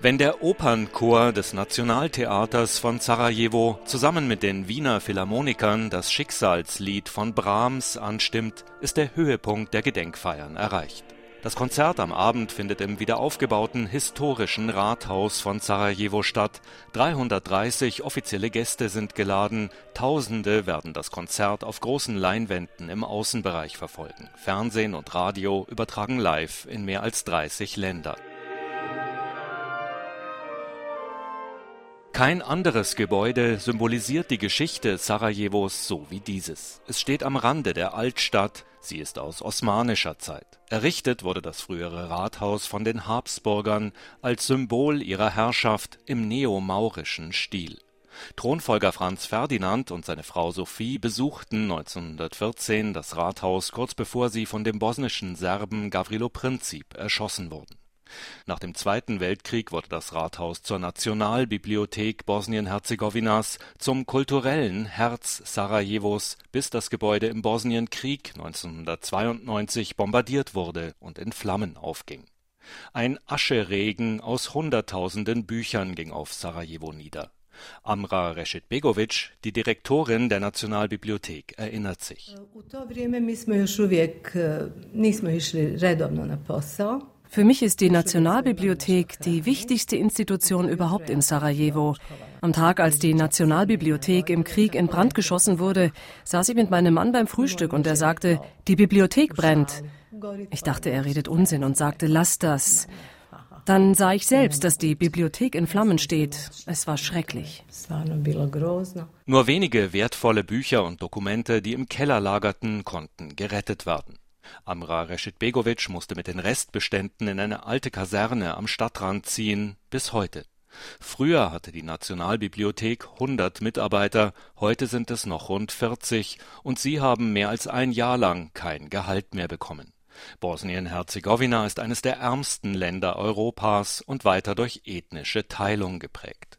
Wenn der Opernchor des Nationaltheaters von Sarajevo zusammen mit den Wiener Philharmonikern das Schicksalslied von Brahms anstimmt, ist der Höhepunkt der Gedenkfeiern erreicht. Das Konzert am Abend findet im wiederaufgebauten historischen Rathaus von Sarajevo statt. 330 offizielle Gäste sind geladen. Tausende werden das Konzert auf großen Leinwänden im Außenbereich verfolgen. Fernsehen und Radio übertragen live in mehr als 30 Ländern. Kein anderes Gebäude symbolisiert die Geschichte Sarajevos so wie dieses. Es steht am Rande der Altstadt, sie ist aus osmanischer Zeit. Errichtet wurde das frühere Rathaus von den Habsburgern als Symbol ihrer Herrschaft im neomaurischen Stil. Thronfolger Franz Ferdinand und seine Frau Sophie besuchten 1914 das Rathaus, kurz bevor sie von dem bosnischen Serben Gavrilo Princip erschossen wurden. Nach dem Zweiten Weltkrieg wurde das Rathaus zur Nationalbibliothek Bosnien-Herzegowinas, zum kulturellen Herz Sarajevos, bis das Gebäude im Bosnienkrieg 1992 bombardiert wurde und in Flammen aufging. Ein Ascheregen aus Hunderttausenden Büchern ging auf Sarajevo nieder. Amra Rešetbegović, die Direktorin der Nationalbibliothek, erinnert sich. Für mich ist die Nationalbibliothek die wichtigste Institution überhaupt in Sarajevo. Am Tag, als die Nationalbibliothek im Krieg in Brand geschossen wurde, saß ich mit meinem Mann beim Frühstück und er sagte, die Bibliothek brennt. Ich dachte, er redet Unsinn und sagte, lass das. Dann sah ich selbst, dass die Bibliothek in Flammen steht. Es war schrecklich. Nur wenige wertvolle Bücher und Dokumente, die im Keller lagerten, konnten gerettet werden. Amra Rešetbegović musste mit den Restbeständen in eine alte Kaserne am Stadtrand ziehen, bis heute. Früher hatte die Nationalbibliothek 100 Mitarbeiter, heute sind es noch rund 40 und sie haben mehr als ein Jahr lang kein Gehalt mehr bekommen. Bosnien-Herzegowina ist eines der ärmsten Länder Europas und weiter durch ethnische Teilung geprägt.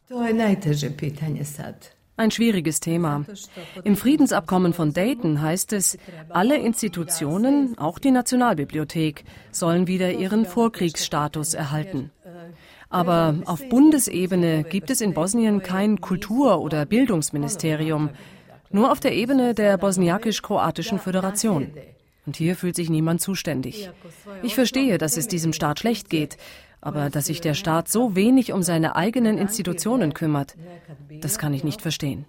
Ein schwieriges Thema. Im Friedensabkommen von Dayton heißt es, alle Institutionen, auch die Nationalbibliothek, sollen wieder ihren Vorkriegsstatus erhalten. Aber auf Bundesebene gibt es in Bosnien kein Kultur- oder Bildungsministerium, nur auf der Ebene der Bosniakisch-Kroatischen Föderation. Und hier fühlt sich niemand zuständig. Ich verstehe, dass es diesem Staat schlecht geht, aber dass sich der Staat so wenig um seine eigenen Institutionen kümmert, das kann ich nicht verstehen.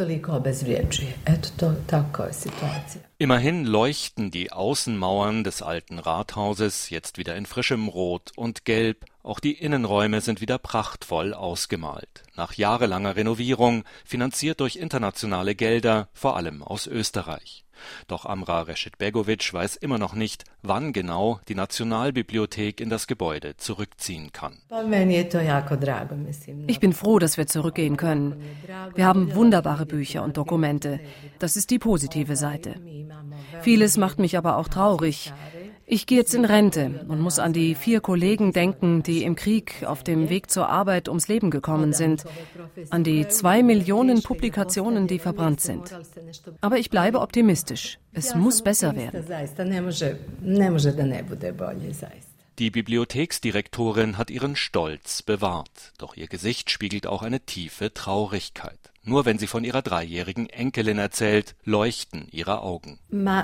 Immerhin leuchten die Außenmauern des alten Rathauses jetzt wieder in frischem Rot und Gelb. Auch die Innenräume sind wieder prachtvoll ausgemalt. Nach jahrelanger Renovierung, finanziert durch internationale Gelder, vor allem aus Österreich. Doch Amra Rešetbegović weiß immer noch nicht, wann genau die Nationalbibliothek in das Gebäude zurückziehen kann. Ich bin froh, dass wir zurückgehen können. Wir haben wunderbare Bücher und Dokumente. Das ist die positive Seite. Vieles macht mich aber auch traurig. Ich gehe jetzt in Rente und muss an die 4 Kollegen denken, die im Krieg auf dem Weg zur Arbeit ums Leben gekommen sind. An die 2 Millionen Publikationen, die verbrannt sind. Aber ich bleibe optimistisch. Es muss besser werden. Die Bibliotheksdirektorin hat ihren Stolz bewahrt. Doch ihr Gesicht spiegelt auch eine tiefe Traurigkeit. Nur wenn sie von ihrer 3-jährigen Enkelin erzählt, leuchten ihre Augen.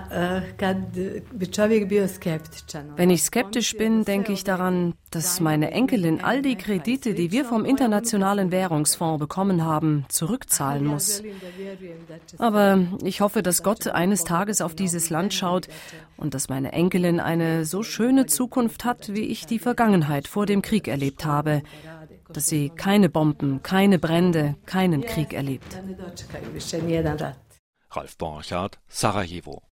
Wenn ich skeptisch bin, denke ich daran, dass meine Enkelin all die Kredite, die wir vom Internationalen Währungsfonds bekommen haben, zurückzahlen muss. Aber ich hoffe, dass Gott eines Tages auf dieses Land schaut und dass meine Enkelin eine so schöne Zukunft hat, wie ich die Vergangenheit vor dem Krieg erlebt habe. Dass sie keine Bomben, keine Brände, keinen Krieg erlebt. Ralf Borchardt, Sarajevo.